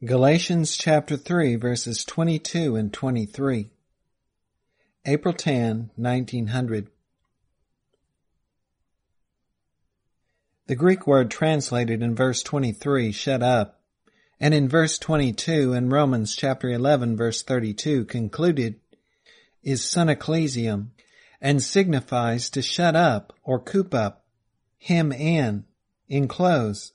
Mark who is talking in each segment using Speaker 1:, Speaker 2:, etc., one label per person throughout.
Speaker 1: Galatians chapter 3, verses 22 and 23. April 10, 1900. The Greek word translated in verse 23, shut up, and in verse 22 in Romans chapter 11, verse 32, concluded, is synecclesium, and signifies to shut up or coop up, hem in, enclose.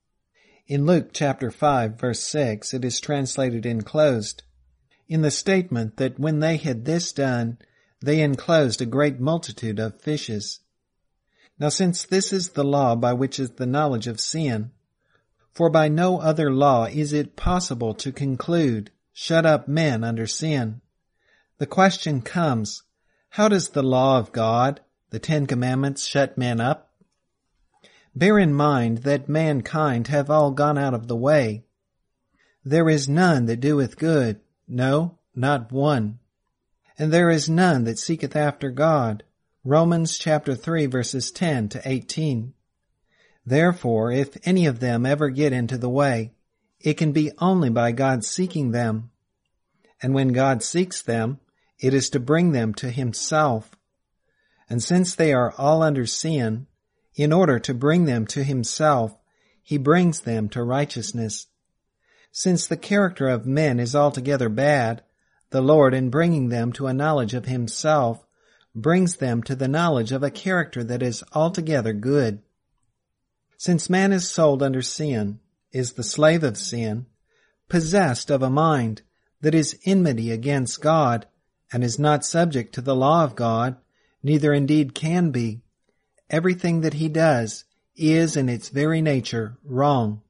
Speaker 1: In Luke chapter 5, verse 6, it is translated enclosed, in the statement that when they had this done, they enclosed a great multitude of fishes. Now since this is the law by which is the knowledge of sin, for by no other law is it possible to conclude, shut up men under sin, the question comes, how does the law of God, the 10 Commandments, shut men up? Bear in mind that mankind have all gone out of the way. There is none that doeth good, no, not one. And there is none that seeketh after God. Romans chapter 3 verses 10 to 18. Therefore, if any of them ever get into the way, it can be only by God seeking them. And when God seeks them, it is to bring them to Himself. And since they are all under sin, in order to bring them to Himself, He brings them to righteousness. Since the character of men is altogether bad, the Lord, in bringing them to a knowledge of Himself, brings them to the knowledge of a character that is altogether good. Since man is sold under sin, is the slave of sin, possessed of a mind that is enmity against God, and is not subject to the law of God, neither indeed can be, everything that he does is in its very nature wrong.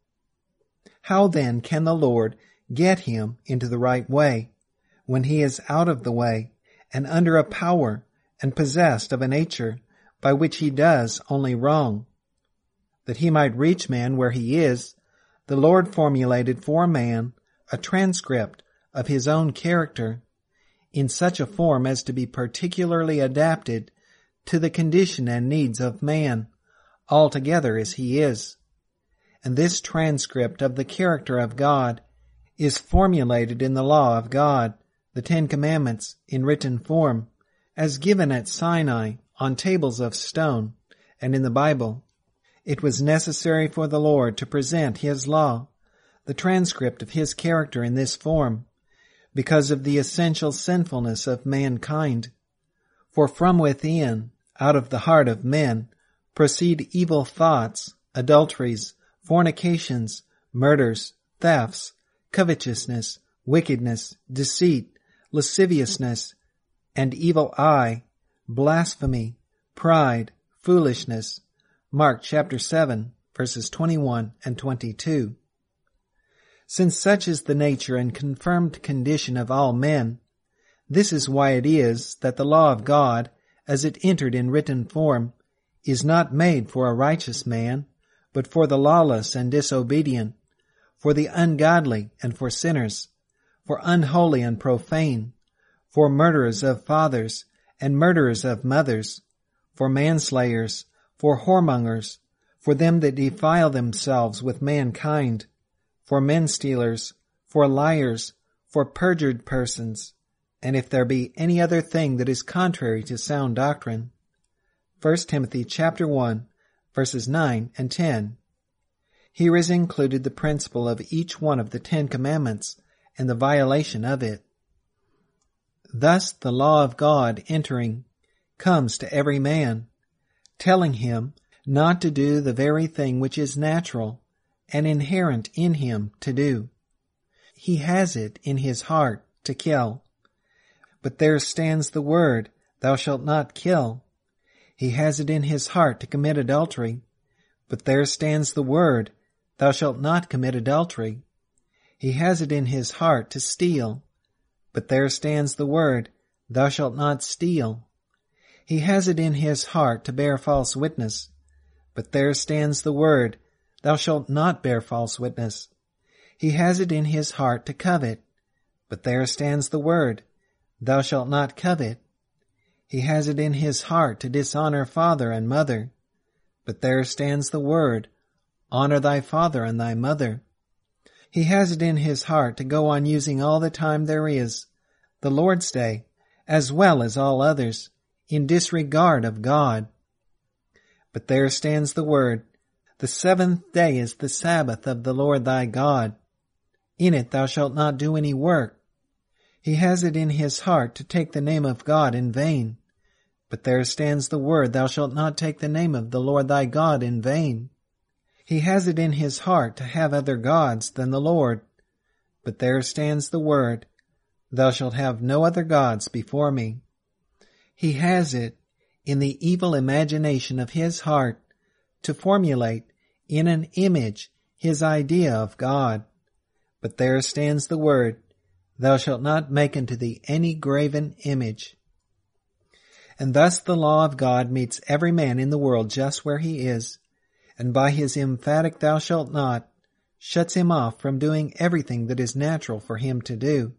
Speaker 1: How then can the Lord get him into the right way, when he is out of the way, and under a power, and possessed of a nature by which he does only wrong? That he might reach man where he is, the Lord formulated for man a transcript of his own character, in such a form as to be particularly adapted to the condition and needs of man, altogether as he is. And this transcript of the character of God is formulated in the law of God, the 10 Commandments, in written form, as given at Sinai on tables of stone, and in the Bible. It was necessary for the Lord to present His law, the transcript of His character, in this form, because of the essential sinfulness of mankind. For from within, out of the heart of men, proceed evil thoughts, adulteries, fornications, murders, thefts, covetousness, wickedness, deceit, lasciviousness, and evil eye, blasphemy, pride, foolishness. Mark chapter 7, verses 21 and 22. Since such is the nature and confirmed condition of all men, this is why it is that the law of God, as it entered in written form, is not made for a righteous man, but for the lawless and disobedient, for the ungodly and for sinners, for unholy and profane, for murderers of fathers and murderers of mothers, for manslayers, for whoremongers, for them that defile themselves with mankind, for men-stealers, for liars, for perjured persons, and if there be any other thing that is contrary to sound doctrine. 1 Timothy chapter 1, verses 9 and 10. Here is included the principle of each one of the 10 Commandments and the violation of it. Thus the law of God entering comes to every man, telling him not to do the very thing which is natural and inherent in him to do. He has it in his heart to kill. But there stands the word, thou shalt not kill. He has it in his heart to commit adultery. But there stands the word, thou shalt not commit adultery. He has it in his heart to steal. But there stands the word, thou shalt not steal. He has it in his heart to bear false witness. But there stands the word, thou shalt not bear false witness. He has it in his heart to covet. But there stands the word, thou shalt not covet. He has it in his heart to dishonor father and mother. But there stands the word, honor thy father and thy mother. He has it in his heart to go on using all the time there is, the Lord's Day, as well as all others, in disregard of God. But there stands the word, the seventh day is the Sabbath of the Lord thy God. In it thou shalt not do any work. He has it in his heart to take the name of God in vain. But there stands the word, thou shalt not take the name of the Lord thy God in vain. He has it in his heart to have other gods than the Lord. But there stands the word, thou shalt have no other gods before me. He has it in the evil imagination of his heart to formulate in an image his idea of God. But there stands the word, thou shalt not make unto thee any graven image. And thus the law of God meets every man in the world just where he is, and by his emphatic thou shalt not, shuts him off from doing everything that is natural for him to do.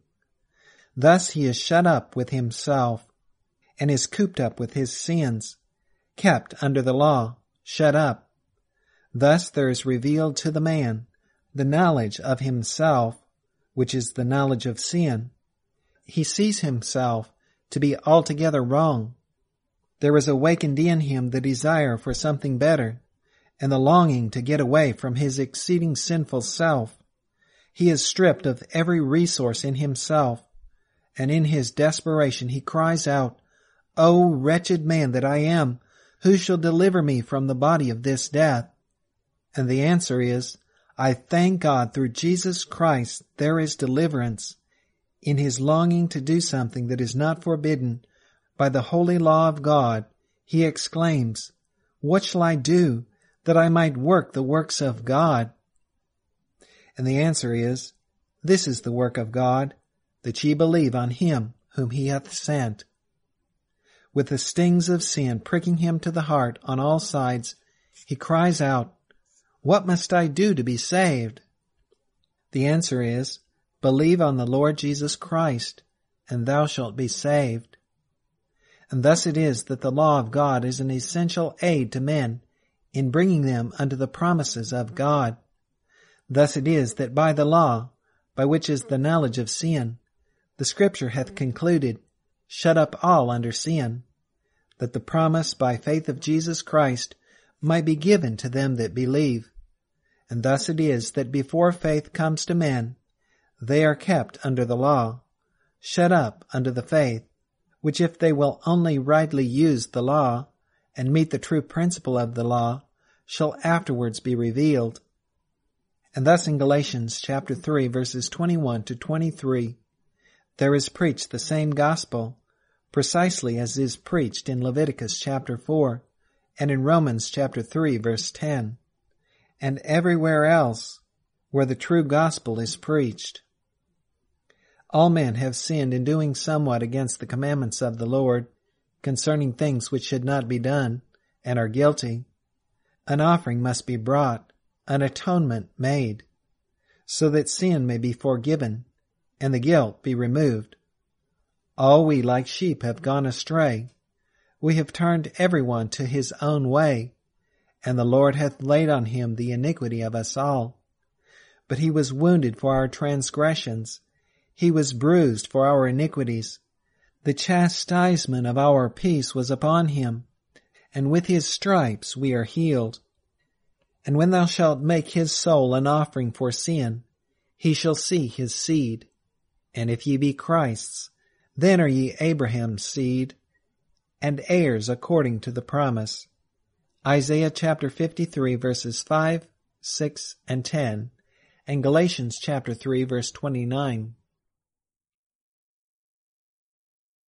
Speaker 1: Thus he is shut up with himself, and is cooped up with his sins, kept under the law, shut up. Thus there is revealed to the man the knowledge of himself, which is the knowledge of sin. He sees himself to be altogether wrong. There is awakened in him the desire for something better, and the longing to get away from his exceeding sinful self. He is stripped of every resource in himself, and in his desperation he cries out, O wretched man that I am, who shall deliver me from the body of this death? And the answer is, I thank God through Jesus Christ there is deliverance. In his longing to do something that is not forbidden by the holy law of God, he exclaims, What shall I do that I might work the works of God? And the answer is, This is the work of God, that ye believe on him whom he hath sent. With the stings of sin pricking him to the heart on all sides, he cries out, What must I do to be saved? The answer is, Believe on the Lord Jesus Christ, and thou shalt be saved. And thus it is that the law of God is an essential aid to men in bringing them unto the promises of God. Thus it is that by the law, by which is the knowledge of sin, the Scripture hath concluded, Shut up all under sin, that the promise by faith of Jesus Christ might be given to them that believe. And thus it is that before faith comes to men, they are kept under the law, shut up under the faith, which if they will only rightly use the law, and meet the true principle of the law, shall afterwards be revealed. And thus in Galatians chapter 3, verses 21 to 23, there is preached the same gospel, precisely as is preached in Leviticus chapter 4, and in Romans chapter 3, verse 10, and everywhere else where the true gospel is preached. All men have sinned in doing somewhat against the commandments of the Lord, concerning things which should not be done, and are guilty. An offering must be brought, an atonement made, so that sin may be forgiven, and the guilt be removed. All we like sheep have gone astray. We have turned every one to his own way, and the Lord hath laid on him the iniquity of us all. But he was wounded for our transgressions, he was bruised for our iniquities. The chastisement of our peace was upon him, and with his stripes we are healed. And when thou shalt make his soul an offering for sin, he shall see his seed. And if ye be Christ's, then are ye Abraham's seed, and heirs according to the promise. Isaiah chapter 53, verses 5, 6, and 10, and Galatians chapter 3, verse 29.